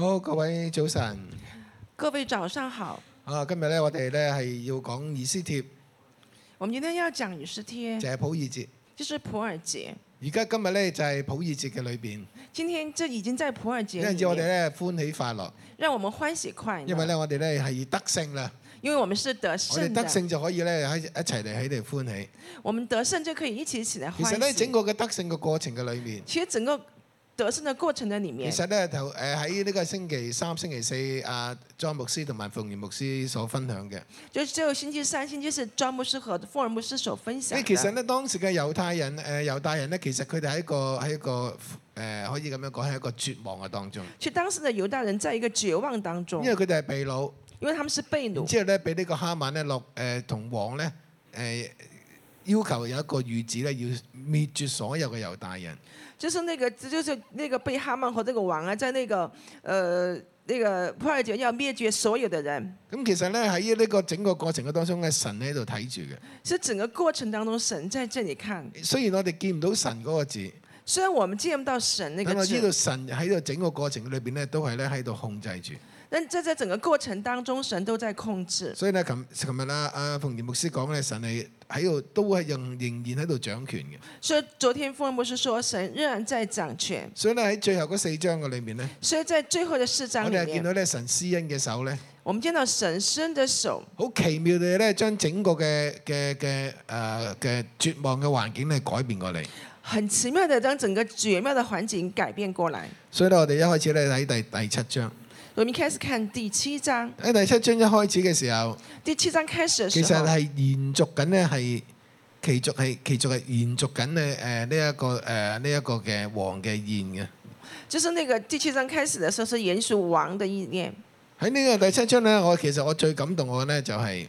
好，各位早晨。 各位早上好。 今日咧，我哋咧係要講以斯帖， 我們今天要講以斯帖， 就係普爾節。 就是普爾節。 今日咧就係普爾節嘅裏邊。 今天這已經在普爾節裏面。 因為我哋咧歡喜快樂。 讓我們歡喜快樂。 因為咧我哋咧係得勝啦。 因為我們是得勝的。 我哋得勝就可以咧喺一齊嚟喺度歡喜。 我們得勝就可以一起嚟歡喜。 其實咧整個嘅得勝嘅過程嘅裏面。 其實整個得勝的過程的裡面， 其實咧喺呢個星期三、星期四，莊牧師同埋鳳儀牧師所分享嘅， 就只有星期三、星期四莊牧師和鳳兒牧師所分享嘅。 其實咧當時嘅猶太人咧，其實佢哋喺一個可以咁樣講係一個絕望嘅當中。 其實當時嘅猶大人在一個絕望當中， 因為佢哋係被擄， 因為他們是被擄。 之後咧俾呢個哈曼咧同王咧要求有一個諭旨咧，要滅絕所有嘅猶大人。 就是那個被哈曼和這個王啊，在那個普爾節要滅絕所有的人。 咁其實咧喺呢個整個過程嘅當中咧，神喺度睇住嘅。 是整個過程當中，神在這裡看。 雖然我哋見唔到神嗰個字， 雖然我們見唔到神那個字， 但我知道神喺度整個過程裏邊咧，都係咧喺度控制住。 但在整個過程當中，神都在控制。 所以咧，琴日阿鳳儀牧師講咧，神係喺度，都係仍然喺度掌權嘅。 所以昨天鳳儀牧師說，神仍然在掌權。 所以咧喺最後嗰4章嘅裏面咧， 所以在最後嘅4章裡面， 我哋係見到咧神施恩嘅手咧， 我們見到神施恩嘅手， 好奇妙地咧將整個嘅絕望嘅環境咧改變過嚟。 很奇妙地將整個絕妙嘅環境改變過來。 所以咧，我哋一開始咧睇第7章。 我們開始看第7章。 喺第7章一開始嘅時候， 第7章開始嘅時候， 其實係延續緊呢，係其續係延續緊呢一個嘅王嘅宴嘅。 就是那個第7章開始嘅時候，是延續王嘅意念。 喺呢個第7章呢，其實我最感動我嘅呢就係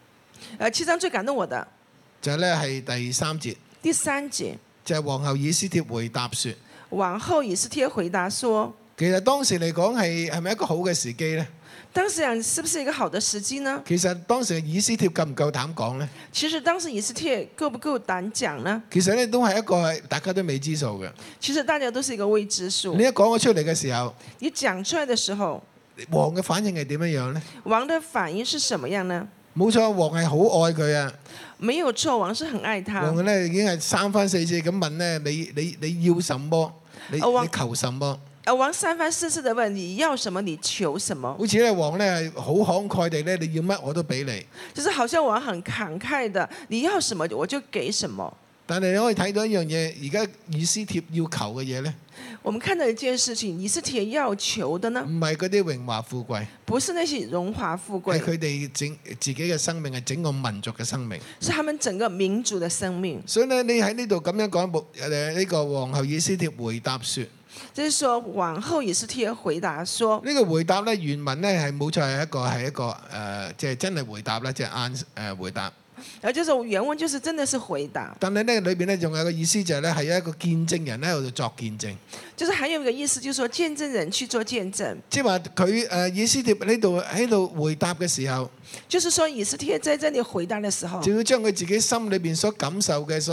7章最感動我的就係咧係第3節。 第3節就係皇后以斯帖回答說。 皇后以斯帖回答說。 其實當時嚟講係咪一個好嘅時機呢？ 當時講是不是一個好的時機呢？ 其實當時嘅以斯帖夠唔夠膽講呢？ 其實當時以斯帖夠不夠膽講呢？ 其實咧都係一個大家都未知數嘅。 其實大家都是一個未知數。 你一講咗出嚟嘅時候， 你講出來嘅時候， 王嘅反應係點樣樣呢？ 王嘅反應是什麼樣呢？ 冇錯，王係好愛佢啊！ 沒有錯，王是很愛他。 王咧已經係3番4次咁問咧，你要什麼？你求什麼？ 王3番4次地問你要什麼，你求什麼？ 好似咧王咧係好慷慨地咧，你要乜我都俾你。 就是好像王很慷慨的，你要什麼我就給什麼。 但係你可以睇到一樣嘢，而家以斯帖要求嘅嘢咧， 我們看到一件事情，以斯帖要求的呢， 唔係嗰啲榮華富貴， 不是那些榮華富貴， 係佢哋自己嘅生命，係整個民族嘅生命， 是他們整個民族嘅生命。 所以咧，你喺呢度咁樣講，呢個皇后以斯帖回答說， 就是說皇后以斯帖回答說， 呢個回答咧原文咧係冇錯係一個即係真係回答啦，即係回答。 就是原文就是真的是回答。 但係咧裏邊咧仲有個意思就係咧係一個見證人喺度作見證。 就是還有一個意思，就是說見證人去做見證。 即係話佢以斯帖喺度回答嘅時候， 就是說以斯帖在這裡回答嘅時候， 就要將佢自己心裏邊所感受嘅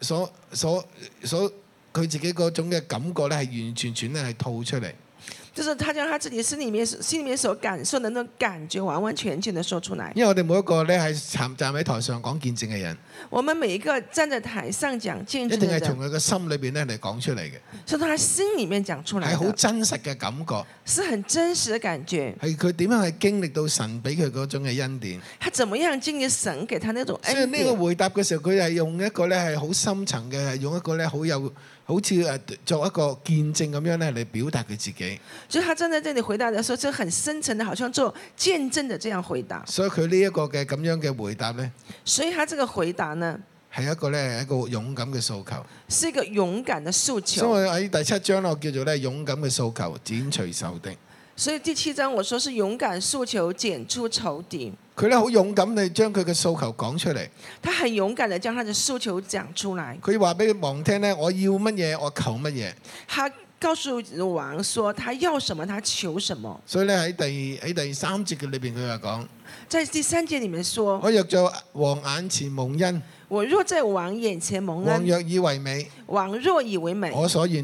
佢自己嗰種嘅感覺咧係完完全全咧係吐出嚟。 就是他將他自己心裡面所感受的那種感覺完完全全的說出來。 因為我哋每一個咧係站喺台上講見證嘅人， 我們每一個站在台上講見證嘅人， 一定係從佢嘅心裏邊咧嚟講出嚟嘅， 是從他心裡面講出來的， 係好真實嘅感覺， 是很真實嘅感覺。 係佢點樣去經歷到神俾佢嗰種嘅恩典。 他怎麼樣經歷神給他那種恩典？ 所以呢個回答嘅時候，佢係用一個咧係好深層嘅，係用一個咧好似作一個見證咁樣咧嚟表達佢自己。 所以他站在這裡回答的時候，是很深層的，好像做見證的這樣回答。 所以佢呢一個嘅咁樣嘅回答咧， 所以他這個回答呢， 係一個勇敢嘅訴求， 是一個勇敢的訴求。 所以喺第7章咧，我叫做咧勇敢嘅訴求，剪除仇敵。 所以第7章我說是勇敢訴求，剪出仇敵。 佢咧好勇敢地將佢嘅訴求講出嚟。 他很勇敢地將他的訴求講出來。 佢話俾王聽咧，我要乜嘢，我求乜嘢。 他告訴王說，他要什麼，他求什麼。 所以咧喺第3節嘅裏邊，佢話講， 在第3節裡面說， 我若在王眼前蒙恩， 我若在王眼前蒙恩， 王若以為美， 王若以為美， 我所願的，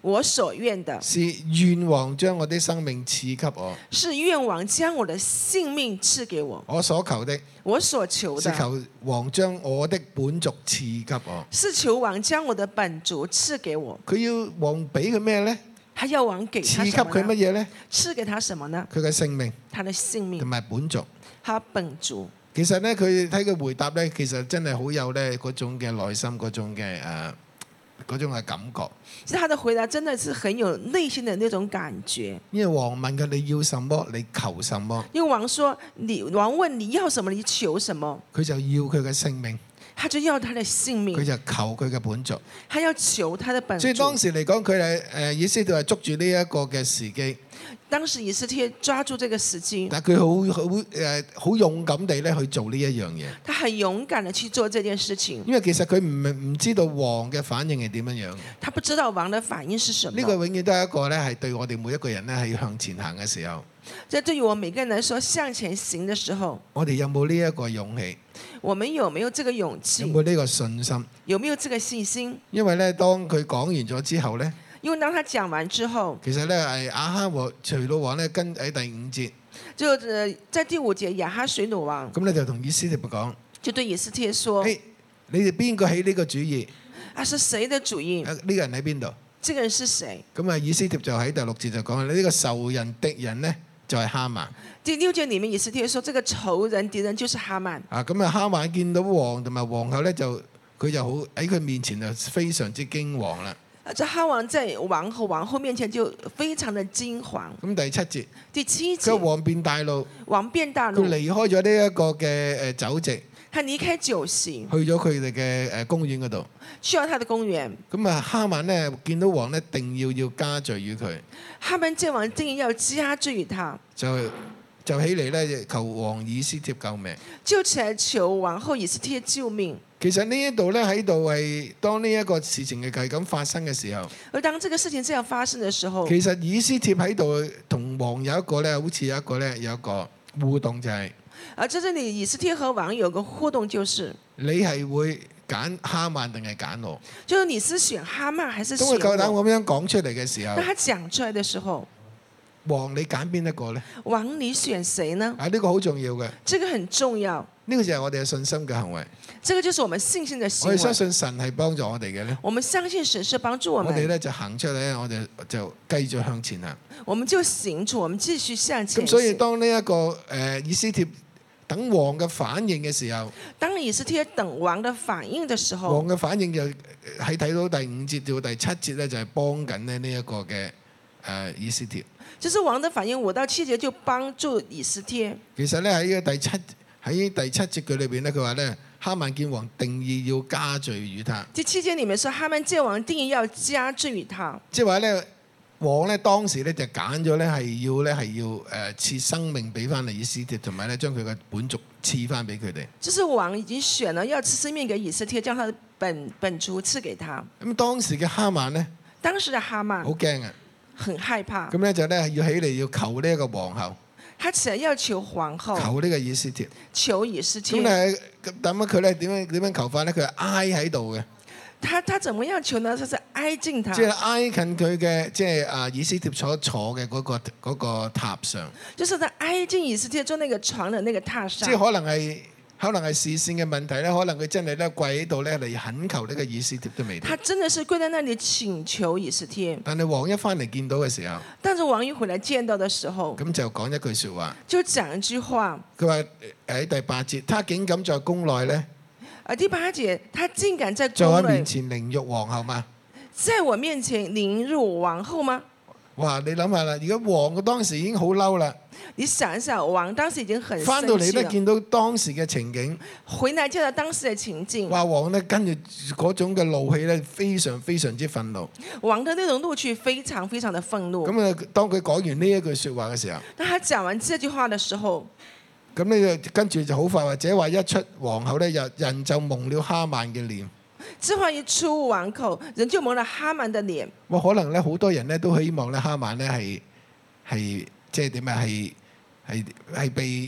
我所願的， 是願王將我的生命賜給我。 是願王將我的性命賜給我。 我所求的我所求的， 是求王將我的本族賜給我。 是求王將我的本族賜給我。 佢要王俾佢咩呢？ 他要王給他賜給什麼呢？ 佢乜嘢呢？ 賜給他什麼呢？ 佢嘅性命他的性命同，埋本族。 他本族。 其實呢，佢睇佢回答呢，其實真係好有呢嗰種嘅內心嗰種嘅嗰種嘅感覺。 其實他的回答真的是很有內心的那種感覺。 因為王問佢你要什麼，你求什麼， 因為王說王問你要什麼，你求什麼， 佢就要佢嘅性命， 他就要他的性命， 佢就求佢嘅本族。 他要求他的本族。 所以當時嚟講，佢係以色列係捉住呢一個嘅時機。 當時以斯帖抓住這個時機， 但佢好勇敢地咧去做呢一樣嘢。 他很勇敢地去做這件事情。 因為其實佢唔知道王嘅反應係點樣樣。 他不知道王的反應是什麼。 呢個永遠都係一個咧係對我哋每一個人咧係向前行嘅時候。 這對於我每個人來說，向前行的時候， 我哋有冇呢一個勇氣？ 我們有沒有這個勇氣？ 有冇呢個信心？ 有沒有這個信心？ 因為咧，當佢講完咗之後咧， 因為當他講完之後， 其實咧係亞哈和隨魯王咧跟喺第5節， 就在第5節，亞哈隨魯王咁咧就同以斯帖講， 就對以斯帖說： 誒，你哋邊個起呢個主意？ 是誰的主意？ 呢個人喺邊度？ 這個人是誰？ 咁啊，以斯帖就喺第6節就講啦，呢個仇人敵人呢，就係哈曼。 第6節裡面以斯帖說：這個仇人敵人就是哈曼。 咁啊，哈曼見到王同埋皇后咧，佢就好喺佢面前就非常之驚惶啦。 這哈王在王后面前就非常的驚惶。 咁第7節， 第7 個節， 王變大怒， 王變大怒佢，離開咗呢一個嘅酒席， 他離開酒席， 去咗佢哋嘅公園嗰度。 去到他的公園。 咁啊，哈曼呢見到王呢，定要加罪於佢， 哈曼見王定要加罪於他， 就起嚟咧求王以斯帖救命。 就起來求王后以斯帖救命。 其實呢一度咧喺度係當呢一個事情係咁發生嘅時候， 而當這個事情這樣發生的時候， 其實以斯帖喺度同王有一個咧，好似有一個互動就係、 而在這裡以斯帖和王有個互動，就是你係會揀哈曼定係揀我？ 就是你是選哈曼還是選我？ 當佢夠膽咁樣講出嚟嘅時候當，他講出來的時候， 王你揀邊一個呢？ 王你選誰呢？ 呢個好重要嘅， 這個很重要， 呢個就係我哋嘅信心嘅行為。 這個就是我們信心的行為。 我哋相信神係幫助我哋嘅呢， 我們相信神是幫助我們， 我哋咧就行出嚟，我哋就繼續向前行。 我們就行出，我們繼續向前行。 咁所以當呢一個以斯帖等王嘅反應嘅時候， 當以斯帖等王的反應的時候， 王嘅反應就喺睇到第5節到第7節咧，就係幫緊咧呢一個嘅以斯帖。 就是王的反應，5到7節就幫助以斯帖。 其實咧喺第7節佢裏邊咧，佢話咧哈曼見王定意要加罪於他。 第7節裡面說哈曼見王定意要加罪於他， 即係話咧王咧當時咧就揀咗咧係要賜生命俾翻嚟以斯帖，同埋咧將佢嘅本族賜翻俾佢哋。 就是王已經選了要賜生命給以斯帖，將他的本族賜給他。 咁當時嘅哈曼咧， 當時的哈曼好驚啊！ 很害怕， 咁咧就咧要起嚟要求呢一個皇后， 他起來要求皇后， 求呢個以斯帖。 求以斯帖。 咁咧咁佢咧點樣求法咧？佢係挨喺度嘅， 他怎麼樣求呢？他是挨近他， 即係挨近佢嘅，即係以斯帖所坐嘅嗰個塔上。 就是他挨近以斯帖坐那個床的那個榻上。 即係可能係視線嘅問題咧，可能佢真係咧跪喺度咧嚟懇求呢個以斯帖都未定。 他真的是跪在那裡請求以斯帖。 但係王一翻嚟見到嘅時候， 但是王一回來見到的時候， 咁就講一句説話。 就講一句話。 佢話喺第8節，他竟敢在宮內咧， 第8節，他竟敢在在我宮內面前凌辱皇后嘛？ 在我面前凌辱王后嗎？ 哇！你諗下啦，如果王嘅當時已經好嬲啦， 你想一想，王當時已經很生氣了。 翻到嚟咧，見到當時嘅情景， 回來見到當時嘅情境， 話王咧跟住嗰種嘅怒氣咧，非常非常之憤怒。 王的那種怒氣非常非常的憤怒。 咁啊，當佢講完呢一句説話嘅時候， 當他講完這句話的時候， 咁呢就跟住就好快話，這話一出，皇后咧人就蒙了哈曼嘅臉。 這話一出王口，人就蒙了哈曼的臉。 哇！可能咧好多人咧都希望咧哈曼咧係即係點啊？係被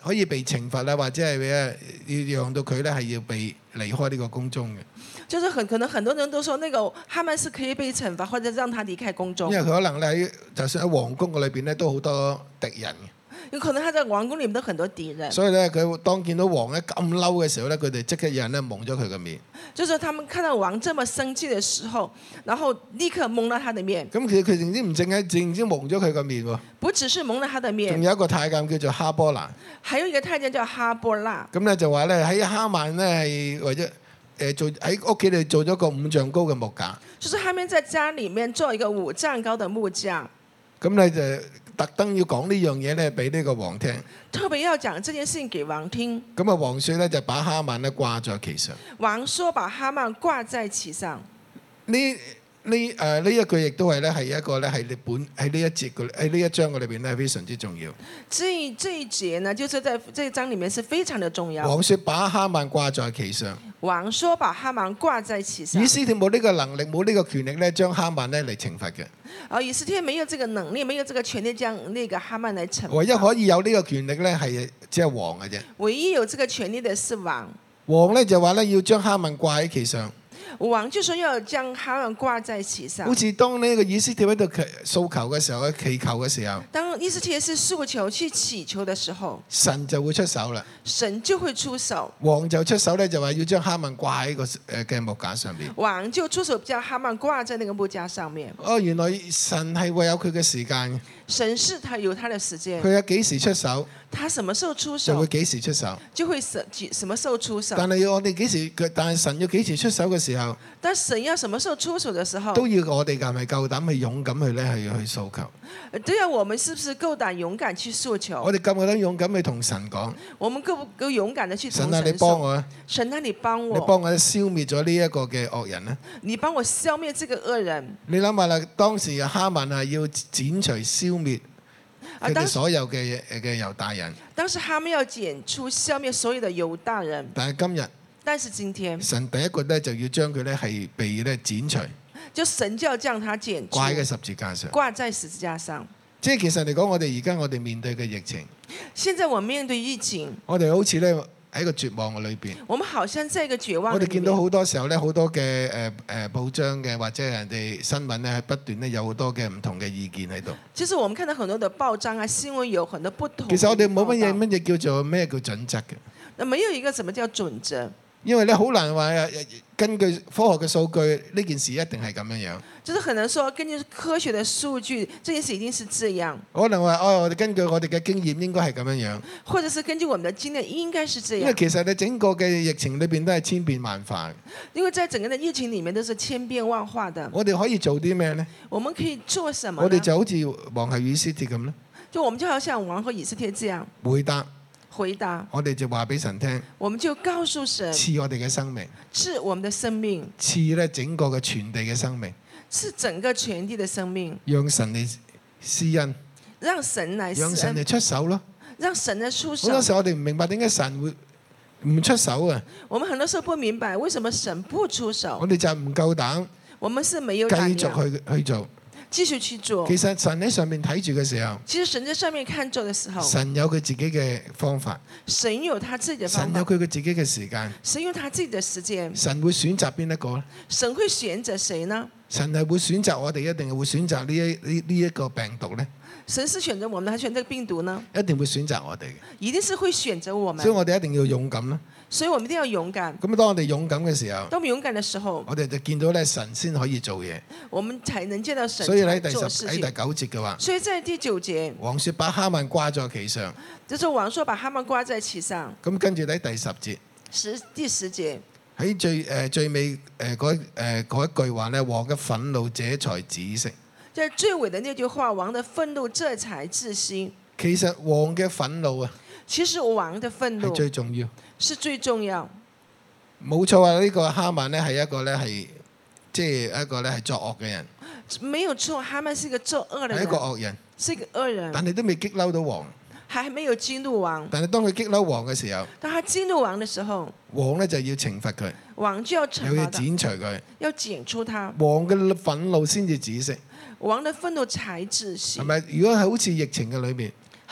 可以被懲罰啦，或者係要讓到佢咧係要被離開呢個宮中嘅。 就是可能很多人都說，那個哈曼是可以被懲罰，或者讓他離開宮中。 因為佢可能咧就算喺皇宮嘅裏邊咧，都好多敵人嘅。 有可能他在王宮裡面都很多敵人。 所以咧，佢當見到王咧咁嬲嘅時候咧，佢哋即刻有人咧蒙咗佢嘅面。 就是他們看到王這麼生氣嘅時候，然後立刻蒙了他的面。 咁其實佢唔淨蒙咗佢個面喎。 不只是蒙了他的面， 仲有一個太監叫做哈波蘭。 還有一個太監叫哈波拉。 咁咧就話咧喺哈曼咧係為咗做喺屋企裏做咗個5丈高嘅木架。 就是他們在家裡面做一個5丈高的木架。 咁咧就特登要講呢樣嘢咧俾呢個王聽。 特別要講這件事情給王聽。 咁啊，王說咧就把哈曼咧掛在其上。 王說把哈曼掛在其上。 呢一句亦都係咧係一個咧係喺呢一節喺呢一章嘅裏邊咧非常之重要。 這一節呢，就是在這一章裡面是非常的重要。 王說把哈曼掛在其上。 王說把哈曼掛在其上。 以斯帖冇呢個能力冇呢個權力咧將哈曼咧嚟懲罰嘅。 以斯帖沒有這個能力，沒有這個權力將那個哈曼來懲罰。 唯一可以有呢個權力咧係只係王嘅啫。 唯一有這個權力的是王。 王咧就話咧要將哈曼掛喺其上。 王就說要將哈曼掛在其上。 好似當呢個以斯帖喺度訴求嘅時候，祈求嘅時候， 當以斯帖是訴求去祈求的時候， 神就會出手啦。 神就會出手。 王就出手咧，就話要將哈曼掛喺個嘅木架上邊。 王就出手將哈曼掛在那個木架上面。 哦，原來神係會有佢嘅時間嘅。 神是他有他的時間。 佢有幾時出手？ 他什麼時候出手？ 就會幾時出手。 就會什麼時候出手？ 但係我哋幾時？但係神要幾時出手嘅時候？ 但神要什麼時候出手的時候？ 都要我哋係咪夠膽去勇敢去咧去訴求？ 都要我們是不是夠膽勇敢去訴求？ 我哋夠唔夠膽勇敢去同神講？ 我們夠唔夠勇敢的去同神說？ 神啊，你幫我啊！ 神啊，你幫我！ 你幫我消滅咗呢一個嘅惡人啊！ 你幫我消滅這個惡人。 你諗下啦，當時哈曼係要剪除消滅佢哋所有嘅猶大人。 當時哈曼要剪除消滅所有的猶大人。 但是今日， 今天神第一個咧就要將佢咧係被咧剪除。 就神就要將他剪除， 掛喺十字架上。 掛在十字架上。 即係其實嚟講，我哋面對嘅疫情， 現在我面對疫情， 我哋好似咧喺個絕望嘅裏邊。 我們好像在一個絕望。 我哋見到好多時候咧，好多嘅報章嘅或者人哋新聞咧，係不斷咧有好多嘅唔同嘅意見喺度。 其實我們看到很多的報章啊、新聞有很多不同。 其實我哋冇乜嘢叫做咩叫準則嘅。 那沒有一個什麼叫準則。 因為咧好難話根據科學嘅數據，呢件事一定係咁樣樣。 就是很難說根據科學的數據，這件事一定是這樣。 可能話我哋根據我哋嘅經驗應該係咁樣樣。 或者是根據我們的經驗應該是這樣。 因為其實你整個嘅疫情裏邊都係千變萬化。 因為在整個的疫情裡面都是千變萬化的。 我哋可以做啲咩呢？ 我們可以做什麼呢？ 我哋就好似王后以斯帖咁咧。 就我們就好像王后以斯帖這樣回答， 我哋就話俾神聽， 我們就告訴神， 賜我哋嘅生命， 賜我們的生命， 賜咧整個嘅全地嘅生命， 賜整個全地嘅生命， 讓神嚟施恩， 讓神嚟施恩， 讓神嚟出手咯， 讓神嚟出手。 好多時候我哋唔明白點解神會唔出手啊？ 我們很多時候不明白為什麼神不出手， 我哋就唔夠膽， 我們是沒有繼膽續去做。 繼續去做。 其實神喺上面睇住嘅時候， 其實神在上面看做嘅時候， 神有佢自己嘅方法， 神有他自己嘅方法， 神有佢自己嘅時間， 神有他自己嘅時間。 神會選擇邊一個咧？ 神會選擇誰呢？ 神係會選擇我哋，一定係會選擇呢一個病毒咧？ 神是選擇我們，還是選擇病毒呢？ 一定會選擇我哋嘅， 一定是會選擇我們。 所以我哋一定要勇敢啦。 所以我們一定要勇敢。 咁當我哋勇敢嘅時候， 當我們勇敢嘅時候， 我哋就見到咧神先可以做嘢， 我們才能見到神。 所以喺第9節嘅話， 所以在第9節， 王說把哈曼掛在其上， 就是王說把哈曼掛在其上。 咁跟住喺第10節， 第10節喺最尾嗰一句話咧，王嘅憤怒這才止息。 在最尾的那句話，王的憤怒這才止息。 其實王嘅憤怒啊， 其實王的憤怒係最重要， 是最重要。 冇錯啊！呢個哈曼咧係一個咧係即係一個咧係作惡嘅人， 沒有錯，哈曼是一個作惡嘅人， 係一個惡人， 是一個惡人， 但係都未激嬲到王， 還沒有激怒王。 但係當佢激嬲王嘅時候， 當他激怒王嘅時候， 王咧就要懲罰佢， 王就要懲罰他， 又要剪除佢， 要剪出他， 王嘅憤怒先至止息。 王的憤怒才止息。 係咪？如果係好似疫情嘅裏面，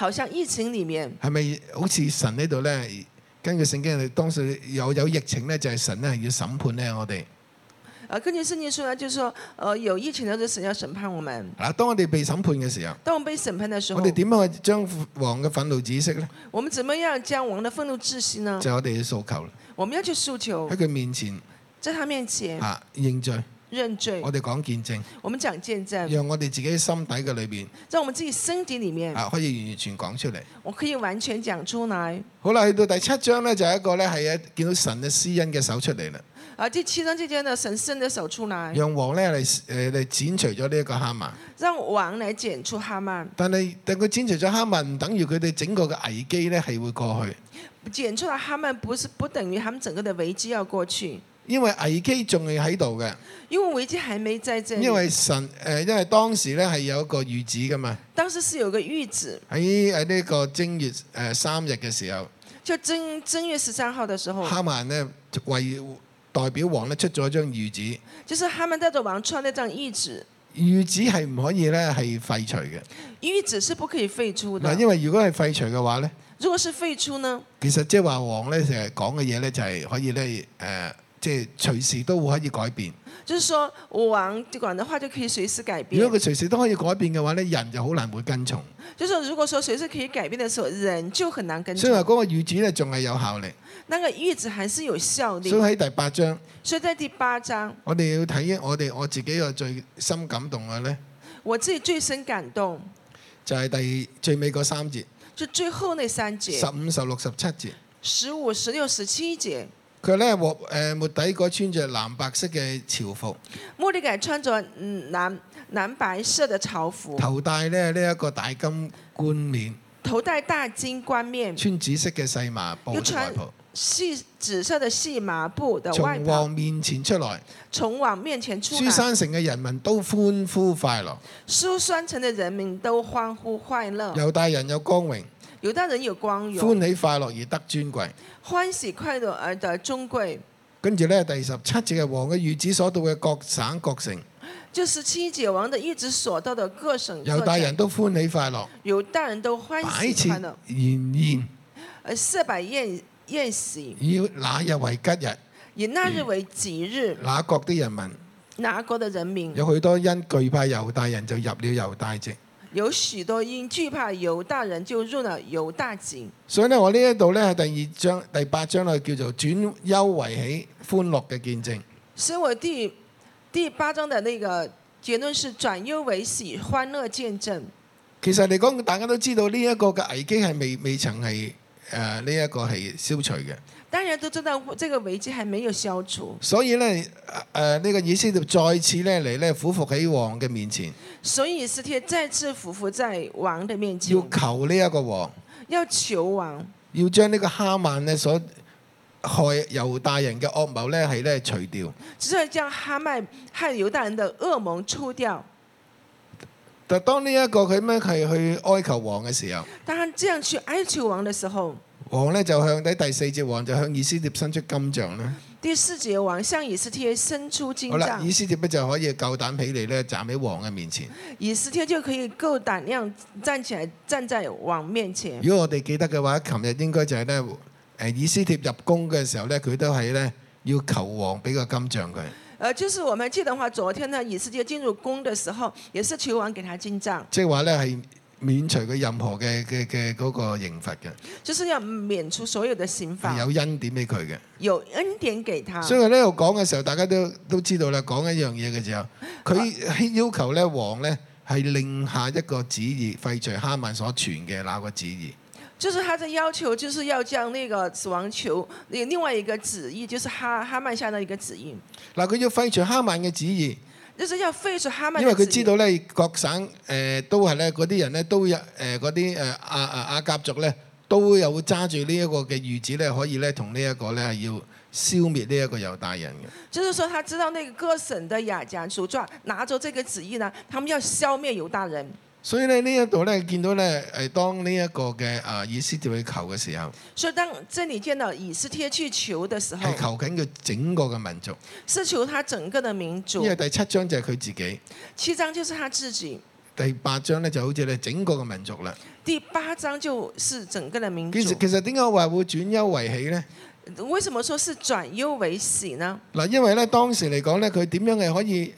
好像疫情裡面， 係咪好似神呢度咧？根據聖經，當時有疫情咧，就係神咧係要審判咧我哋。 根據聖經說呢，就是說，有疫情的時候，神要審判我們。 嗱，當我哋被審判嘅時候， 當我們被審判的時候， 我哋點樣去將王嘅憤怒止息咧？ 我們怎麼樣將王的憤怒止息呢？ 就係我哋要訴求啦， 我們要去訴求， 喺佢面前在他面前認罪。 認罪， 我哋講見證， 我們講見證， 讓我哋自己心底嘅裏邊， 在我們自己身體裡面， 可以完全講出嚟。 我可以完全講出來。 好啦，去到第7章咧，就係一個咧係見到神嘅施恩嘅手出嚟啦。 第7章這間呢，神伸的手出來， 讓王咧嚟剪除咗呢一個哈曼。 讓王嚟剪除哈曼。 但佢剪除咗哈曼，唔等於佢哋整個嘅危機咧係會過去。 剪出來哈曼不等於他們整個的危機要過去。 因為危機仲係喺度嘅， 因為危機還沒在這裡。 因為當時咧係有一個諭旨噶嘛。 當時是有個諭旨。 喺呢個正月3日嘅時候， 就正月13號嘅時候， 哈曼呢為代表王咧出咗一張諭旨。 就是哈曼帶着王出那張諭旨。 諭旨係唔可以咧係廢除嘅。 諭旨是不可以廢除的。 嗱，因為如果係廢除嘅話咧， 如果是廢除呢？ 其實即係話王咧成日講嘅嘢咧就係可以咧即係隨時都會可以改變。 就是說王講的話就可以隨時改變。 如果佢隨時都可以改變嘅話咧，人就好難會跟從。 就是說如果說隨時可以改變的時候，人就很難跟從。 所以話嗰個諭旨咧仲係有效力。 那個諭旨還是有效力。 所以喺第8章。 所以在第8章， 我哋要睇我自己個最深感動嘅咧。 我自己最深感動就係最尾嗰3節。 就最後那3節。 15、16、17節。 15、16、17節。 佢咧末底改穿着藍白色嘅朝服。 末底改穿着藍白色的朝服。 頭戴咧呢一個大金冠冕。 頭戴大金冠冕。 穿紫色嘅細麻布嘅外袍。 紫色的細麻布的外袍。 從王面前出來。 從王面前出來。 書珊城嘅人民都歡呼快樂。 書珊城的人民都歡呼快樂。 猶大人有光榮。 猶大人有光榮。 歡喜快樂而得尊貴。 歡喜快樂而得尊貴。 跟住咧第17節嘅王嘅諭旨所到嘅各省各城。 就17節王的諭旨所到的各省各城。 猶大人都歡喜快樂。 猶大人都歡喜快樂。 擺設筵宴。 設擺宴席。 以那日為吉日。 以那日為吉日。 那國的人民。 那國的人民。 有許多因懼怕猶大人就入了猶大籍。 有許多因懼怕猶大人就入了猶大籍。 所以呢，我呢一度呢係第8章呢叫做轉憂為喜，歡樂嘅見證。 所以我第8章的那個結論是轉憂為喜，歡樂見證。其實嚟講，大家都知道呢一個嘅危機係未曾係呢一個係消除嘅。 當然都知道這個危機還沒有消除。 所以呢，呢個以斯帖再次呢嚟呢俯伏喺王嘅面前。 所以以斯帖再次俯伏在王的面前。 要求呢一個王。 要求王。 要將呢個哈曼呢所害猶大人嘅惡謀呢係呢除掉。 只係將哈曼害猶大人的惡謀除掉。 但當呢一個佢咩係去哀求王嘅時候。 當他這樣去哀求王嘅時候。 王呢就向第4節，王就向以斯帖伸出金杖啦。 第4節，王向以斯帖伸出金杖。 好啦，以斯帖呢就可以夠膽起嚟咧，站喺王嘅面前。 以斯帖就可以夠膽量站起來，站在王面前。 如果我哋記得嘅話，琴日應該就係咧，以斯帖入宮嘅時候咧，佢都係咧要求王俾個金杖佢。 就是我們記得話，昨天呢，以斯帖進入宮嘅時候，也是求王給他金杖。 即係話咧係。免除佢任何嘅嗰個刑罰嘅， 就是要免除所有的刑罰， 有恩典俾佢嘅， 有恩典給他。 所以呢度講嘅時候，大家都知道啦。講一樣嘢嘅時候，佢要求咧王咧係另下一個旨意，廢除哈曼所傳嘅那個旨意。 就是他的要求，就是要將那個死亡囚另外一個旨意，就是哈曼下的一個旨意。 嗱，佢要廢除哈曼嘅旨意。 就是要廢除哈曼。 因為佢知道咧，各省都係咧嗰啲人咧都有嗰啲亞甲族咧都有揸住呢一個嘅諭旨咧，可以咧同呢一個咧係要消滅呢一個猶大人嘅。就是說，他知道那個各省的亞甲族拿着這個旨意呢，他們要消滅猶大人。所以呢一度咧見到咧當呢一個嘅以斯帖去求嘅時候，所以當這裡見到以斯帖去求嘅時候，係求緊佢整個嘅民族，是求他整個嘅民族。因為第7章就係佢自己，7章就是他自己。 第8章咧就好似咧整個嘅民族啦。 第8章就是整個的民族。 其實點解話會轉憂為喜咧？ 為什麼說是轉憂為喜呢？ 嗱，因為咧當時嚟講咧，佢點樣係可以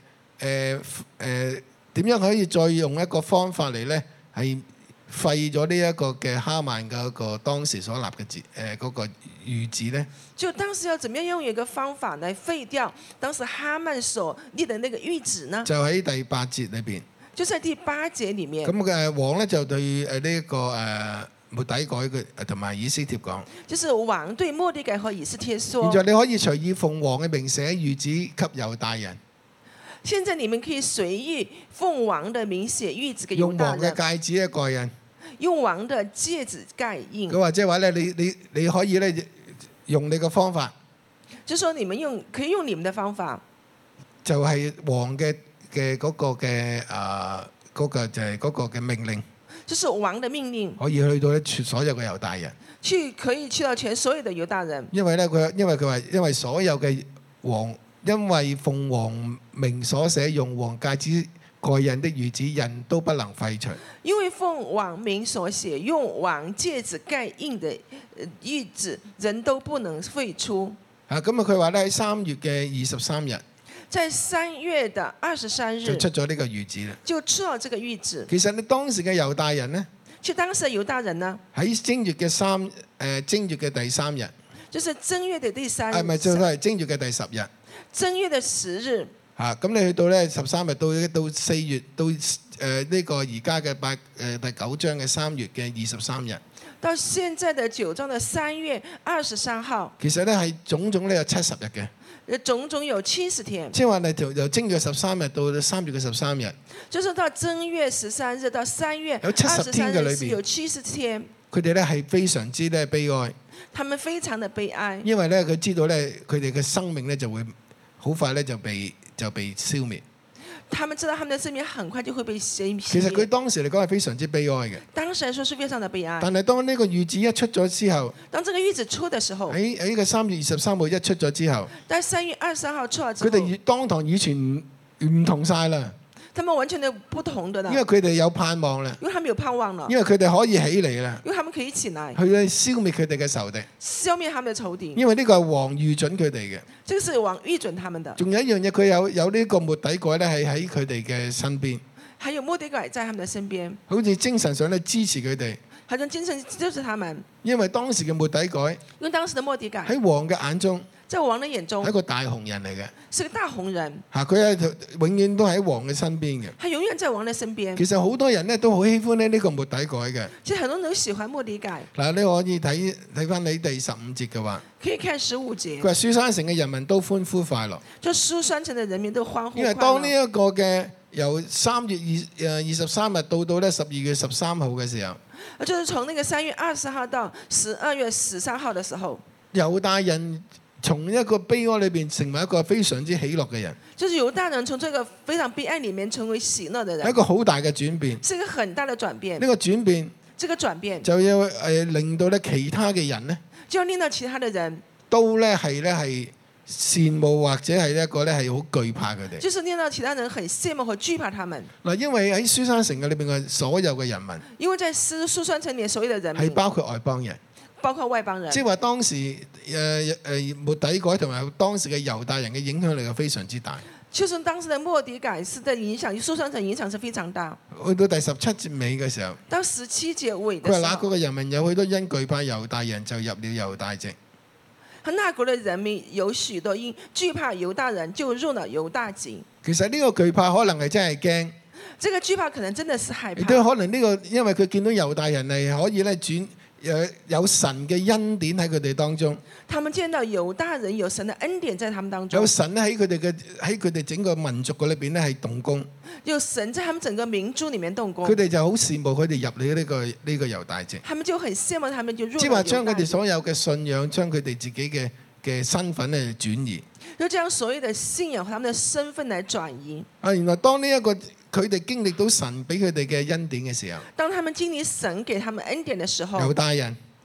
點樣可以再用一個方法嚟咧係廢咗呢一個嘅哈曼嘅一個當時所立嘅嗰個諭旨咧？ 就當時要怎麼樣用一個方法來廢掉當時哈曼所立的那個諭旨呢？ 就喺第8節裏邊。 就在第8節裡面。 咁嘅王咧就對呢一個末底改佢同埋以斯帖講， 就是王對末底改和以斯帖說： 現在你可以隨意奉王嘅名寫諭旨給猶大人， 現在你們可以隨意奉王的名寫諭旨給猶用大人， 王嘅戒指咧蓋印。 用王的戒指蓋印。 佢話即係話咧，你可以咧用你嘅方法， 就說你們可以用你們的方法， 就係王嘅嗰個嘅嗰個就係嗰個嘅命令， 就是王的命令， 可以去到咧全所有嘅猶大人。 可以去到全所有的猶大人。 因為佢話因為所有嘅王，因為奉王名所寫用王戒指蓋印的諭旨，人都不能廢除。 因為奉王名所寫用王戒指蓋印的諭旨，人都不能廢除。 咁佢話咧喺3月嘅23日， 在3月的23日就出咗呢個諭旨啦。 就出了這個諭旨。 其實你當時嘅猶大人呢， 其實當時的猶大人呢， 喺正月嘅第3日， 就是正月的第3日， 唔係就係正月嘅第10日。 正月的10日。 咁你去到咧13日到4月到呢個而家嘅第9章嘅3月嘅23日。 到現在的9章的3月23號。 其實咧係總總咧有70日嘅。 種種有70天。 即係話你由正月13日到3月嘅13日。 就是到正月13日到3月有70天嘅裏邊。 有70天。 佢哋咧係非常之咧悲哀。 他們非常的悲哀。 因為咧佢知道咧佢哋嘅生命咧就會好快咧就被消滅。 他們知道他們的生命很快就會被消滅。 其實佢當時嚟講係非常之悲哀嘅。 當時來說是非常的悲哀。 但係當呢個諭旨一出咗之後， 當這個諭旨出的時候， 喺呢個3月23號一出咗之後， 在3月23號出咗之後， 佢哋當堂以前唔同晒啦。 他們完全的不同的啦。 因為佢哋有盼望啦。 因為他們有盼望了。 因為佢哋可以起嚟啦。 因為他們可以起來。 去消滅佢哋嘅仇敵。 消滅他們的仇敵。 因為呢個係王預準佢哋嘅。 這個是王預準他們的。 仲有一樣嘢，佢有呢個末底改咧，係喺佢哋嘅身邊。 還有末底改在他們的身邊。 好似精神上咧支持佢哋。 好像精神支持他們。 因為當時嘅末底改。 因為當時的末底改。 喺王嘅眼中。 在王的眼中。 係一個大紅人嚟嘅。 是個大紅人。 佢係永遠都喺王嘅身邊嘅。 他永遠在王的身邊。 其實好多人咧都好喜歡呢個末底改嘅。 其實很多人都喜歡末底改。 嗱，你可以睇翻你第15節嘅話。 可以看15節。 佢話書珊城嘅人民都歡呼快樂。 就書珊城嘅人民都歡呼快樂。 因為當呢一個嘅由3月23日到咧12月13號嘅時候。 就是從那個3月20號到12月13號的時候。 猶大人從一個悲哀裏邊成為一個非常之喜樂嘅人， 就是猶大人從這個非常悲哀裡面成為喜樂的人， 係一個好大嘅轉變， 是一個很大的轉變。 呢個轉變， 這個轉變就要令到咧其他嘅人咧， 就要令到其他嘅人都咧係羨慕或者係一個咧係好懼怕佢哋， 就是令到其他人很羨慕和懼怕他們。 嗱，因為喺書珊城嘅裏邊嘅所有嘅人民， 因為在書珊城裡所有嘅人民係包括外邦人。 包括外邦人， 即係話當時末底改同埋當時嘅猶大人嘅影響力係非常之大。 就是當時嘅末底改是的影響，書珊城影響是非常大。 去到第17節尾嘅時候， 到17節尾嘅時候， 佢話那國嘅人民有許多因懼怕猶大人就入了猶大籍。 那國嘅人民有許多因懼怕猶大人就入了猶大籍。 其實呢個懼怕可能係真係驚。 這個懼怕可能真的是害怕。 亦都可能呢個，因為佢見到猶大人係可以咧有神嘅恩典喺佢哋當中。 他們見到猶大人有神嘅恩典在他們當中。 有神咧喺佢哋整個民族嘅裏邊咧係動工。 有神在他們整個民族裡面動工。 佢哋就好羨慕佢哋入嚟呢個猶大籍。 他們就很羨慕他們就入了猶大籍。 即係話將佢哋所有嘅信仰，將佢哋自己嘅身份咧轉移。 就將所有嘅信仰和他們嘅身份來轉移。 原來當呢一個佢哋經歷到神俾佢哋嘅恩典嘅時候， 當他們經歷神給他們恩典嘅時候， 猶大人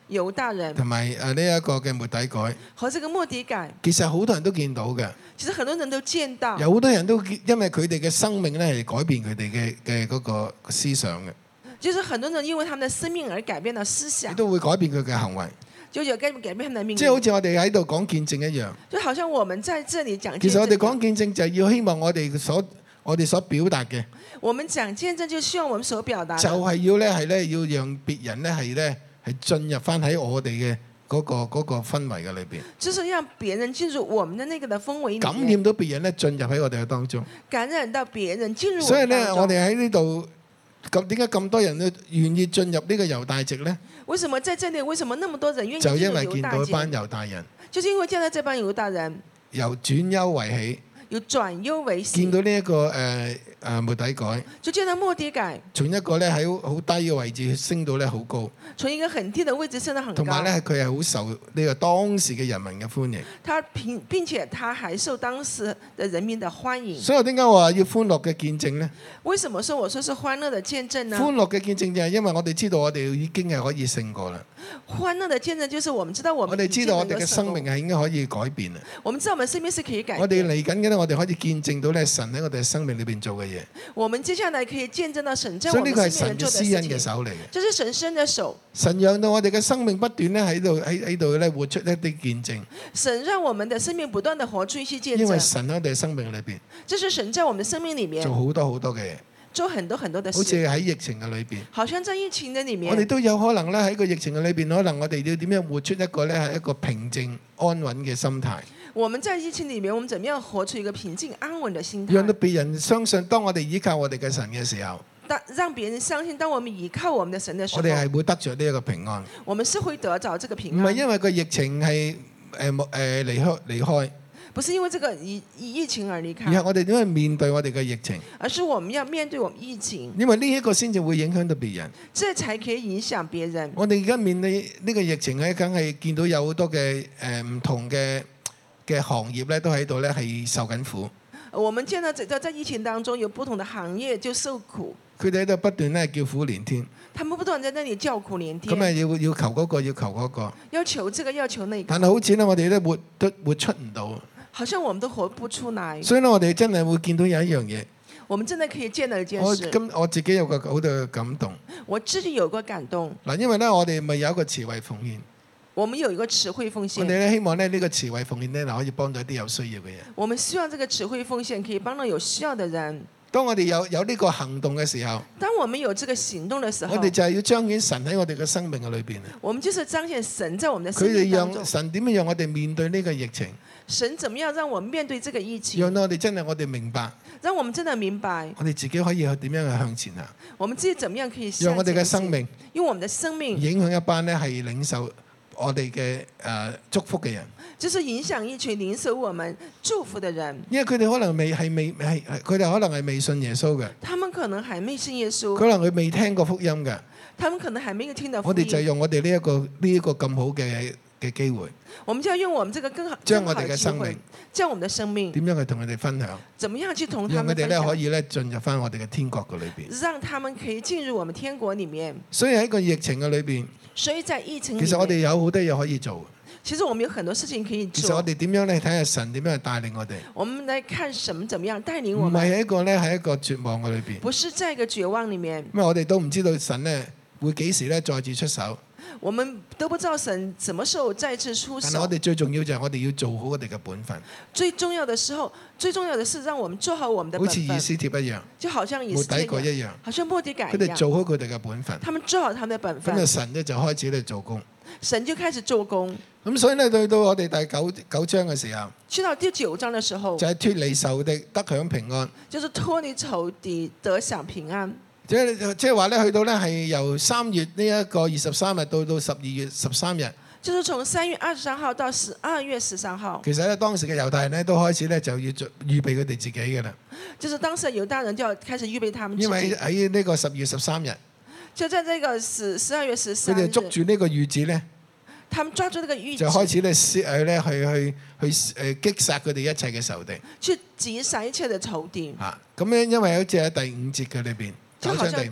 猶大人同埋呢一個嘅末底改， 和這個末底改， 其實好多人都見到嘅， 其實很多人都見到， 有好多人都因為佢哋嘅生命咧係改變佢哋嘅嗰個思想嘅， 就是很多人因為他們的生命而改變了思亦想， 都會改變佢嘅行為， 就有改變他們的命運。 即係好似我哋喺度講見證一樣。 就好像我們在這裡講見證， 其實我哋講見證就係要希望我哋所表達嘅， 我們講見證就希望我們所表達的就係要讓別人係進入翻喺我哋嘅嗰個氛圍嘅裏邊， 就是讓別人進入我們的那個的氛圍裡面， 感染到別人咧進入喺我哋嘅當中。 感染到別人進入我所以咧， 們當中。 我哋喺呢度咁點解咁多人都願意進入呢個猶大籍咧？ 為什麼在這裡？為什麼那麼多人願意就進入因為見到一猶大籍？ 班猶大人就是因為見到這班猶大人由轉憂為喜， 有轉憂為喜， 見到呢一個末底改， 就見到末底改從一個咧喺好低嘅位置升到咧好高， 從一個很低的位置升得很高， 同埋咧佢係好受呢個當時嘅人民嘅歡迎。 並且他還受當時的人民的歡迎。 所以我點解話要歡樂嘅見證呢？ 為什麼說我說是歡樂的見證呢？ 歡樂嘅見證就係因為我哋知道我哋已經係可以勝過啦。 歡樂的見證就是我們知道我我哋們已經知道我哋嘅能夠勝過生命係應該可以改變啦。 我們知道我們生命是可以改變。 我哋嚟緊嘅咧，我哋可以見證到咧神喺我哋嘅生命裏邊做嘅嘢。 我們接下來可以見證到神在所以呢個係我們生神嘅施命中做的事情。 恩嘅手嚟嘅。 這是神施恩的手。 神讓到我哋嘅生命不斷咧喺度咧活出一啲見證。 神讓我們的生命不斷地活出一些見證。 因為神喺我哋嘅生命裏邊這是神在我們的生命裡面做好多好多嘅嘢， 做很多很多的事。 好似喺疫情嘅裏邊， 好像在疫情的裡面， 我哋都有可能咧喺個疫情嘅裏邊，可能我哋要點樣活出一個咧係一個平靜安穩嘅心態。 我們在疫情裡面，我們怎麼樣活出一個平靜安穩的心態？ 讓到別人相信，當我哋依靠我哋嘅神嘅時候， 讓別人相信，當我們倚靠我們的神的時候， 我哋係會得着呢一個平安。 我們是會得着這個平唔係安。 因為個疫情係離開， 不是因為這個疫情而離而係開， 我哋點樣面對我哋嘅疫情？ 而是我們要面對我們疫情， 因為呢一個先至會影響到別人。 這才可以影響別人。 我哋而家面對呢個疫情咧，梗係見到有好多嘅唔同嘅行業咧，都喺度咧係受緊苦。 我們見到在疫情當中，有不同的行業就受苦， 佢哋喺度不斷咧叫苦連天， 他們不斷在那裡叫苦連天， 咁啊要求嗰個，要求嗰個， 要求這個要求那個， 但係好似咧我哋都活出唔到。 好像我們都活不出來。 所以咧，我哋真係會見到有一樣嘢。 我們真的可以見到一件事。 我自己有個好大嘅感動。 我自己有個感動。 嗱，因為咧我哋咪有一個慈惠奉獻。 我們有一個慈惠奉獻。 我哋咧希望咧呢個慈惠奉獻咧可以幫到一啲有需要嘅人。 我們希望這個慈惠奉獻可以幫到有需要的人。 當我哋有呢個行動嘅時候， 當我們有這個行動的時候， 我哋就係要彰顯神喺我哋嘅生命嘅裏邊。 我們就是彰顯神在我們的生佢哋命當中。 讓神點樣讓我哋面對呢個疫情？ 神怎麼樣讓我們面對這個疫情？ 讓到我哋真係我哋明白， 讓我們真的明白， 我哋自己可以去點樣去向前行。 我們自己怎麼樣可以讓我哋嘅生命， 用我們的生命影響一班咧係領受我哋嘅祝福嘅人。 就是影響一群領受我們祝福的人。 因為佢哋可能佢哋可能係未信耶穌嘅。 他們可能還沒信耶穌。 可能佢未聽過福音嘅。 他們可能還沒有聽到福音。 我哋就用我哋呢一個咁好嘅機會。 我們就要用我們這個更好將我哋嘅生命， 將我們的生命點樣去同佢哋分享？ 怎麼樣去同他們分享？ 讓佢哋咧可以咧進入翻我哋嘅天國嘅裏邊。 讓他們可以進入我們天國裡面。 所以喺個疫情嘅裏邊， 所以在疫情裡面， 其實我哋有好多嘢可以做。 其實我們有很多事情可以做。 其實我哋點樣咧睇下神點樣去帶領我哋？ 我們來看神怎麼樣帶領我們。 唔係喺一個絕望嘅裏邊。 不是在一個絕望裡面。 因為我哋都唔知道神咧會幾時咧再次出手。 我們都不知道神什麼時候再次出手。 但係我哋最重要就係我哋要做好我哋嘅本分。 最重要的時候，最重要的是讓我們做好我們的本分。 好似以斯帖一樣， 就好像以斯帖一樣，好像末底改一樣。 佢哋做好佢哋嘅本分。 他們做好他們的本分。 咁啊，神咧就開始咧做工。 神就開始做工。 咁所以咧，到我哋第九章嘅時候， 去到第9章嘅時候， 就係脫離仇敵，得享平安。 就是脫離仇敵，得享平安。 即係話咧，去到咧係由3月呢一個23日到12月13日。 就是從3月23號到12月13號。 其實咧，當時嘅猶大人咧都開始咧就要預備佢哋自己嘅啦。 就是當時猶大人就要開始預備他們自己。 因為喺呢個10月13日， 就在這個12月13日， 佢哋捉住呢個諭旨咧， 他們抓住呢個諭旨， 就開始咧去擊殺佢哋一切嘅仇敵， 去擊殺一切嘅仇敵。 咁咧，因為好似喺第5節嘅裏邊，9章第5節。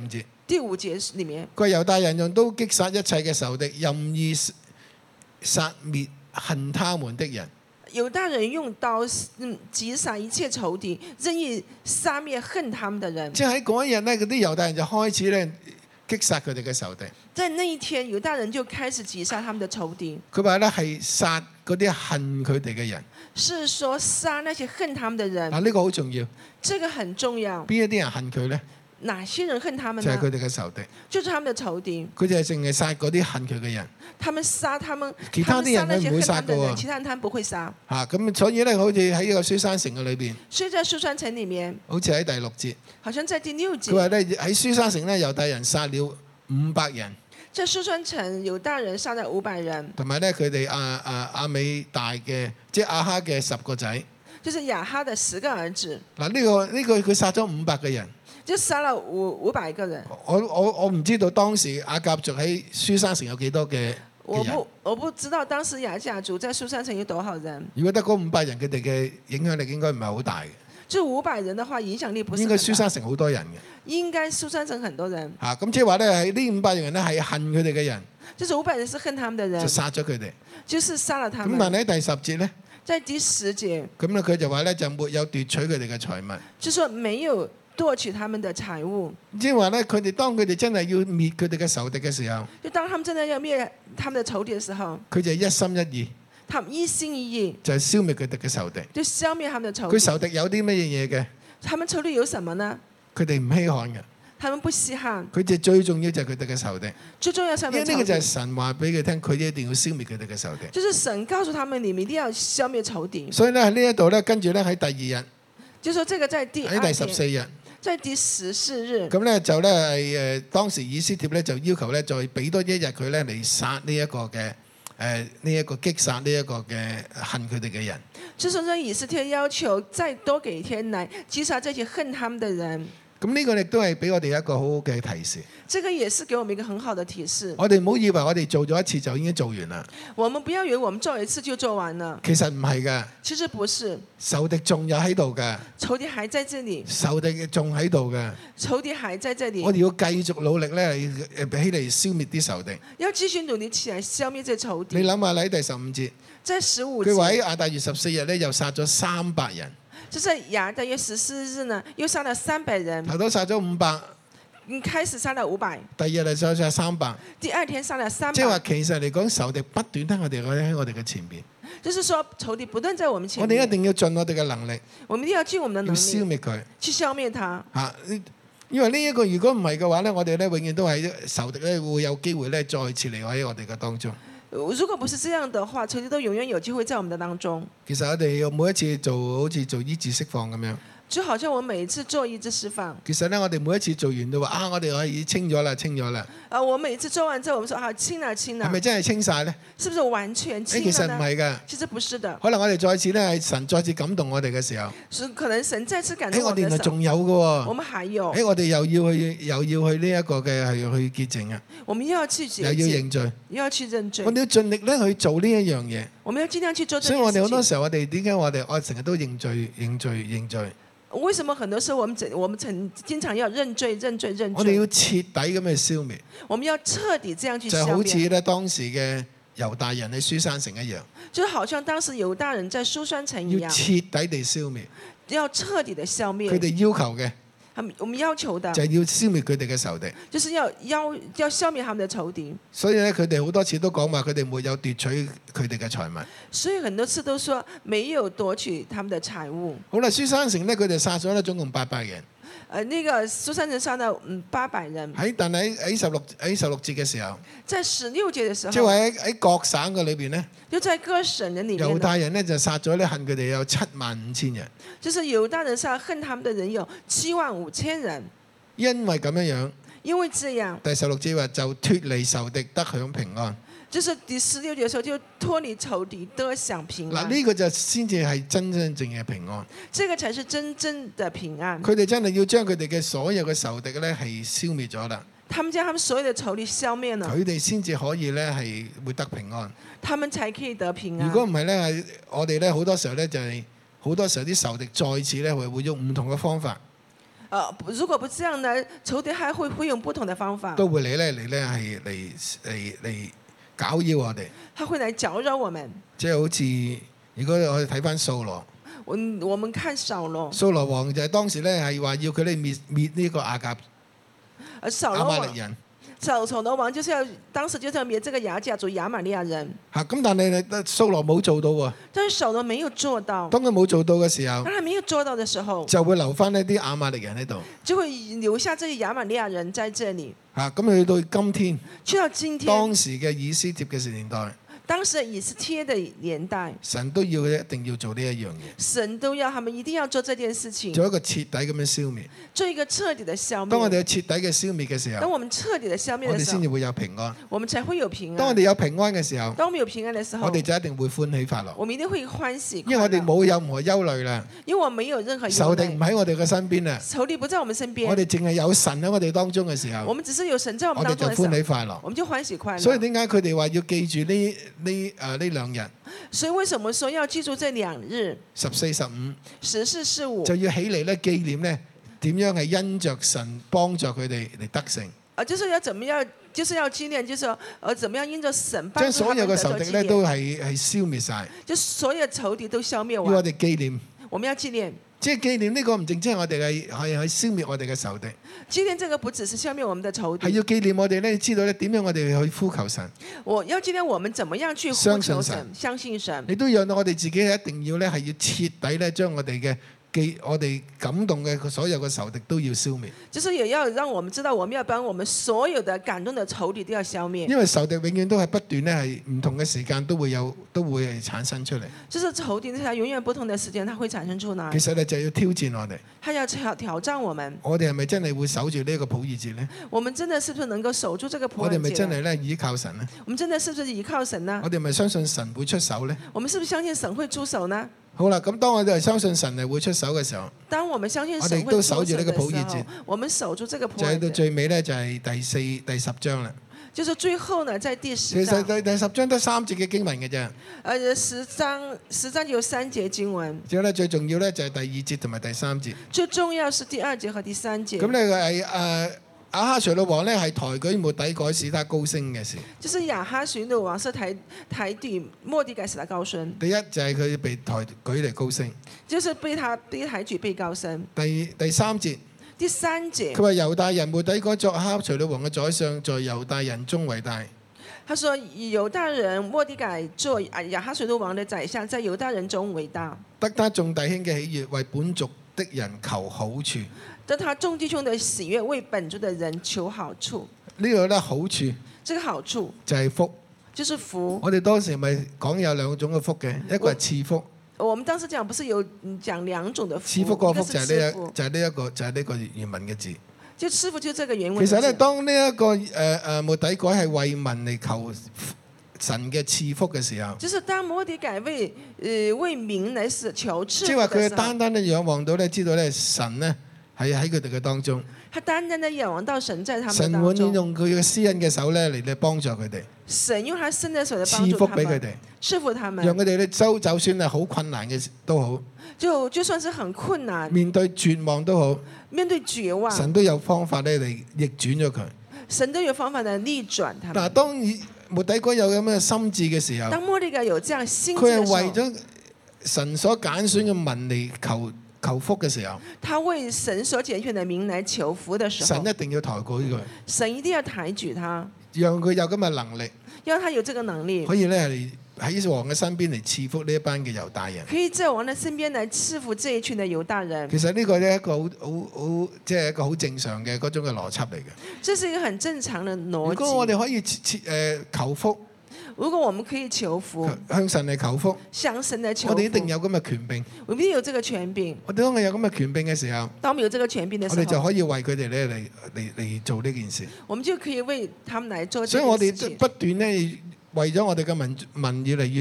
第5節裡面， 佢話猶大人用刀擊殺一切嘅仇敵，任意殺滅恨他們的人。 猶大人用刀擊殺一切仇敵，任意殺滅恨他們的人。 即係喺嗰一日呢，嗰啲猶大人就開始咧擊殺佢哋嘅仇敵。 在那一天，猶大人就開始擊殺他們的仇敵。 佢話咧係殺嗰啲恨佢哋嘅人。 是說殺那些恨他們的人。 嗱，呢個好重要。 這個很重要。 邊一啲人恨佢咧？ 哪些人恨他們呢？ 就係佢哋嘅仇敵。 就是他們的仇敵。 佢哋係淨係殺嗰啲恨佢嘅人。 他們殺他們， 其他啲人佢唔會殺嘅喎。 其他人他們不會殺。 嚇咁，所以咧，好似喺呢個書珊城嘅裏邊。 所以在書珊城裡面， 好似喺第6節。 好像在第6節。 佢話咧喺書珊城咧，猶大人殺了500人。 在書珊城，猶大人殺了500人。 同埋咧，佢哋亞美大嘅，即係亞哈嘅10個仔。 就是亞哈的10個兒子。 嗱，呢個佢殺咗500個人。 就殺了500個人。 我唔知道當時亞甲族喺書珊城有幾多嘅人。 我不知道當時亞甲族在書珊城有多少人。 如果得嗰500人，佢哋嘅影響力應該唔係好大嘅。 就500人的話，影響力不是很大。 應該書珊城好多人嘅。 應該書珊城很多人。 嚇，咁即係話咧，喺呢500人咧係恨佢哋嘅人。 就是500人是恨他們的人。 就殺咗佢哋。 就是殺了他們。 咁但係喺第10節咧？ 在第10節。 咁咧佢就話咧就沒有奪取佢哋嘅財物。 就說沒有奪取他們的財物。 即係話咧，當佢哋真係要滅佢哋嘅仇敵嘅時候。 就當他們真的要滅他們的仇敵嘅時候。 佢就一心一意。 他們一心一意。 就係消滅佢哋嘅仇敵。 就消滅他們的仇敵。 佢仇敵有啲乜嘢嘅？ 他們仇敵有什麼呢？ 佢哋唔稀罕嘅。 他們不稀罕。 佢哋最重要就係佢哋嘅仇敵。 最重要係咩？ 因為呢個就係神話俾佢聽，佢哋一定要消滅佢哋嘅仇敵。 就是神告訴他們，你們一定要消滅仇敵。 所以咧喺呢一度咧，跟住咧喺第2日。 就說這個在第2天。 喺第14日。 在第14日。 咁咧就咧係當時以斯帖咧就要求咧再俾多1日佢咧嚟殺呢一個嘅呢一個擊殺呢一個嘅恨佢哋嘅人。 就是說以斯帖要求再多給1天來擊殺這些恨他們的人。 咁呢個亦都係俾我哋一個好好嘅提示。 這個也是給我們一個很好的提示。 我哋唔好以為我哋做咗一次就已經做完啦。 我們不要以為我們做一次就做完了。 其實唔係㗎。 其實不是。 仇敵仲有喺度㗎。 仇敵還在這裡。 仇敵仲喺度㗎。 仇敵還在這裡。 我哋要繼續努力咧，起嚟消滅啲仇敵。 要繼續努力起來消滅這仇敵。 你諗下喺第15節。 在15節。 佢話喺亞大月14日咧，又殺咗300人。 就是亞大月14日呢，又殺了300人。 頭都殺咗500。 開始殺了500。 第二日就殺300。 第2天殺了300。 即係話其實嚟講，仇敵不斷喺我哋嘅前邊。 就是說仇敵不斷在我們前面。 我哋一定要盡我哋嘅能力。 我們一定要盡我們的能力。 要消滅佢。 去消滅他。 嚇！因為呢一個如果唔係嘅話咧，我哋咧永遠都係仇敵咧會有機會咧再次離開喺我哋嘅當中。 如果不是這樣的話，仇敵都永遠有機會在我們的當中。 其實我哋每一次做好似做醫治釋放咁樣。 就好像我每一次做醫治釋放。 其實咧，我哋每一次做完都話我哋可以清咗啦，清咗啦。 我每一次做完之後，我們說清了，清了。 係咪真係清晒咧？ 是不是完全清了呢？ 其實唔係㗎。 其實不是的。 可能我哋再次咧，神再次感動我哋嘅時候。 可能神再次感動我哋嘅時候。 我哋仲有㗎喎。 我們還有。 我哋又要去呢一個嘅係去潔淨啊。 我們又要去潔淨。 又要認罪。 又要去認罪。 我哋要盡力咧去做呢一樣嘢。 我們要盡量去做這件事情。 所以我哋好多時候，點解我哋成日都認罪、認罪、認罪？ 為什麼很多時候我們經常要認罪、認罪、認罪？ 我哋要徹底咁去消滅。 我們要徹底這樣去消滅。 就好似咧當時嘅猶大人喺書珊城一樣。 就好像當時猶大人在書珊城一樣。 要徹底地消滅。 要徹底地消滅。 佢哋要求嘅。 我們要求的就係要消滅佢哋嘅仇敵， 就是要消滅他們的仇敵。 所以咧，佢哋好多次都講話，佢哋沒有奪取佢哋嘅財物。 所以很多次都說沒有奪取他們的財物。 好啦，書珊城咧，佢哋殺咗咧總共800人。 那個書珊城殺到800人。 但係喺16節嘅時候， 在16節嘅時候， 即係喺各省嘅裏邊咧， 就在各省嘅裏面， 猶大人咧就殺咗咧恨佢哋有75000人。 就是猶大人殺恨他們的人有75000人。 因為咁樣樣， 因為這樣， 第16節話就脫離仇敵，得享平安。 就是第16節嘅時候就脫離仇敵，得享平安。 嗱，呢個就先至係真正嘅平安。 這個才是真正的平安。 佢哋真係要將佢哋嘅所有嘅仇敵咧係消滅咗啦。 他們將他們所有的仇敵消滅了， 佢哋先至可以咧係會得平安。 他們才可以得平安。 如果唔係咧，我哋咧好多時候咧就係好多時候啲仇敵再次咧會用唔同嘅方法。 如果不這樣呢，仇敵還會用不同的方法， 都會嚟係嚟攪擾我哋。 他會來攪擾我們。 即係好似如果我哋睇翻掃羅， 我們看掃羅， 掃羅王就係當時咧係話要佢哋滅呢個亞甲掃羅王亞瑪力人。 掃羅王就是當時就是要滅這個亞甲族亞瑪利亞人。 嚇咁，但係掃羅冇做到喎。 但是掃羅沒有做到。 當佢冇做到嘅時候， 當他沒有做到的時候， 就會留翻呢啲亞瑪力人喺度。 就會留下這些亞瑪利亞人在這裡。 嚇咁去到今天， 去到今天， 當時嘅以斯帖嘅年代， 當時以斯帖的年代， 神都要一定要做呢一樣嘢， 神都要他們一定要做這件事情， 做一個徹底咁樣消滅。 做一個徹底的消滅。 當我哋徹底嘅消滅嘅時候， 當我們徹底的消滅我哋的時候， 先至會有平安。 我們才會有平安。 當我哋有平安嘅時候， 當我們有平安的時候， 我哋就一定會歡喜快樂， 我們一定會歡喜快樂。 因為我哋冇任何憂慮啦， 因為我沒有任何仇敵唔憂慮， 喺我哋嘅身邊啦， 仇敵不在我們身邊， 我哋淨係有神喺我哋當中嘅時候， 我們只是有神在我們我哋就當中的時候， 歡喜快樂。 我們就歡喜快樂。 所以點解佢哋話要記住呢兩日所以為什麼說要記住這2日 14、15， 14、15， 就要起嚟咧紀念咧點樣係因着神幫助佢哋嚟得勝。 就是要怎麼樣，就是要紀念，就是怎麼樣因着神幫將助他們所有嘅仇敵咧都得到紀係消滅晒， 就所有仇敵都消滅要我完。 哋紀念。 我們要紀念， 即係紀念呢個唔淨止係我哋係去消滅我哋嘅仇敵， 紀念這個不只是消滅我們的仇敵， 係要紀念我哋咧知道咧點樣我哋去呼求神。 我要紀念我們怎麼樣去呼相信求神神，相信神。 你都讓到我哋自己一定要咧係要徹底咧將我哋感動嘅所有嘅仇敵都要消滅， 就是也要讓我們知道，我們要把我們所有的感動的仇敵都要消滅。 因為仇敵永遠都係不斷咧係唔同嘅時間都會係產生出嚟。 就是仇敵，它永遠不同的時間，它會產生出來。 其實咧就要挑戰我哋， 它要挑戰我們。 我哋係咪真係會守住呢一個普珥節呢？ 我們真的是不是能夠守住這個普我哋咪珥節？ 真係咧依靠神呢？ 我們真的是不是依靠神呢？ 我哋咪相信神會出手呢？ 我們是不是相信神會出手呢？ 好啦，咁當我哋相信神係會出手嘅時候， 當我們相信我哋神會出手都守住呢的時候， 個普珥節， 我們守住這個普就係到珥節， 最尾咧就係第10章啦。 就是最後呢，在第其 10章， 實第10章得3節嘅經文嘅啫。 10章就有3節經文， 之後咧最重要咧就係第2節同埋第3節。 最重要是第2節和第3節。 咁咧係亞哈隨魯王咧係抬舉末底改使他高升嘅事。 就是亞哈隨魯王是抬舉末底改使他高升， 第一就係佢被抬舉嚟高升。 就是被抬舉被高升。 第3節， 第3節佢話猶大人末底改作亞哈隨魯王嘅宰相，在猶大人中為大。 他說猶大人末底改做亞哈隨魯王的宰相，在猶大人中為大， 得他眾弟兄嘅喜悅，為本族的人求好處。 得他眾弟兄的喜悅，為本族的人求好處。 呢個咧好處這個好處就係福。 就是福。 我哋當時咪講有2種嘅福嘅，一個係賜福， 我們當時講不是有講2種的福， 賜福嗰個福就係一個是呢個原文嘅字。 就賜福就這個原文的字。 其實咧，當呢一個末底改係為民嚟求神嘅賜福嘅時候， 就是當末底改為民嚟求賜福即係話佢的時候， 單單咧仰望到咧，知道咧神咧係喺佢哋嘅當中， 他單單的仰望到神在他們神當中， 會用佢嘅施恩嘅手咧嚟幫助佢哋， 神用他伸的手嚟幫賜助他們， 福俾佢哋， 賜福他讓們， 佢哋咧就算係好困難嘅都好， 就算是很困難， 面對絕望都好， 面對絕望， 神都有方法咧嚟逆轉咗佢。 神都有方法嚟逆轉他們。 嗱，當末底改有咁嘅心志嘅時候， 當末底改有這樣心志佢係的時候， 為咗神所揀選嘅民嚟求福嘅時候， 他為神所揀選的民來求福的時候， 神一定要抬舉佢， 神一定要抬舉他， 讓佢有咁嘅能力， 讓他有這個能力， 可以咧係喺王嘅身邊嚟賜福呢一班嘅猶大人。 可以在王的身邊來賜福這一群的猶大人。 其實呢個咧一個好即係一個好正常嘅嗰種嘅邏輯嚟嘅。 這是一個很正常的邏如果我輯。 哋可以求福， 如果我們可以求福， 向神嚟求福， 向神來求福， 我哋一定有咁嘅權柄。 我們一定有這個權柄。 我哋當我有咁嘅權柄嘅時候， 當我們有這個權柄的我哋就時候， 可以為佢哋咧嚟做呢件事。 我們就可以為他們來做這所以我哋件事情。 不斷咧為咗我哋嘅民越嚟越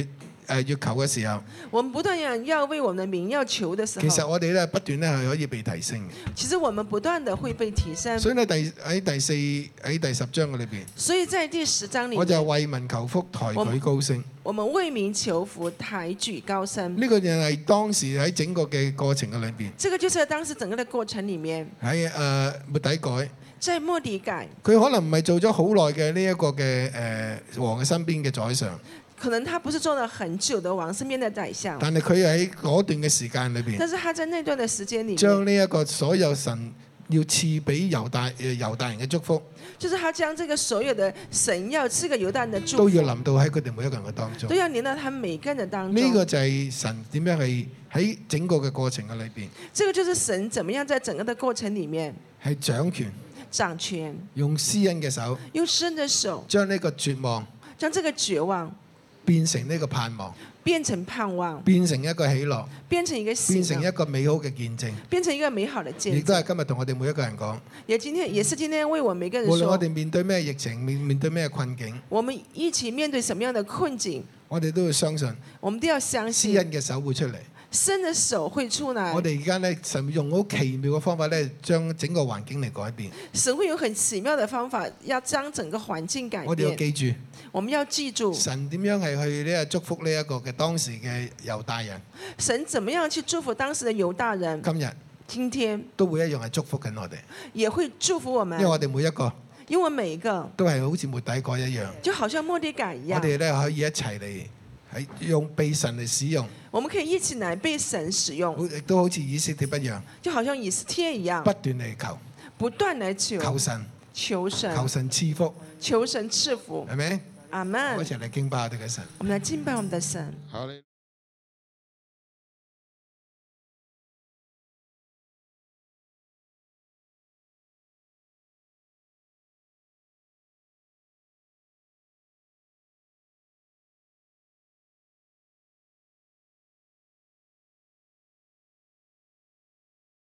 要求嘅時候， 我們不斷要為我們的名要求的時候， 其實我哋咧不斷咧係可以被提升嘅。 其實我們不斷的會被提升。 所以咧喺第10章嘅裏邊， 所以在第10章裡我就面， 為民求福，抬舉高升。 我們為民求福，抬舉高升。 呢個就係當時喺整個嘅過程嘅裏邊， 這個就是當時整個的過程裡面， 喺末底改， 在末底改， 佢可能唔係做咗好耐嘅呢一個嘅王嘅身邊嘅宰相， 可能他不是做了很久的王身邊的宰相， 但係佢喺嗰段嘅時間裏邊， 但是他在那段的時間裡面， 將呢一個所有神要賜俾猶大人嘅祝福， 就是他將這個所有的神要賜給猶大人的祝都要福， 臨到喺佢哋每一個人嘅當中都。要臨到他每個人的當中。 呢個就係神點樣係喺整個嘅過程嘅裏邊， 這個就是神怎麼樣在整個的過程裡面係掌權， 掌權， 用施恩嘅手， 用施恩的手將呢個絕望將這個絕望變成呢個盼望， 變成盼望， 變成一個喜樂， 變成一個喜變成一樂， 個美好嘅見證。 變成一個美好的見證。 亦都係今日同我哋每一個人講， 也是今天為我們每個人無論我說， 哋面對咩疫情，面對咩困境， 我們一起面對什麼樣的困境， 我哋都要相信我們都要相信施恩嘅手會出嚟。 神的手會出來。 我哋而家咧，神用好奇妙嘅方法咧，將整個環境嚟改變。 神會有很奇妙的方法，要將整個環境改我哋要變。 記住， 我們要記住， 神點樣係去呢個祝福呢一個嘅當時嘅猶大人， 神怎麼樣去祝福當時的猶大人， 今日今天都會一樣係祝福緊我哋， 也會祝福我們因為。我哋每一個因為每一個都係好似末底改一樣， 就好像末底改一樣， 我哋咧可以一齊嚟喺用被神嚟使用， 我們可以一起來被神使用， 亦都好似以斯帖一樣， 就好像以斯帖一樣， 不斷嚟求不斷來求求神， 求神， 求神賜福， 求神賜福。 係咪？ 阿門我一。齊嚟敬拜我哋嘅神。 我們來敬拜我們的神。 好。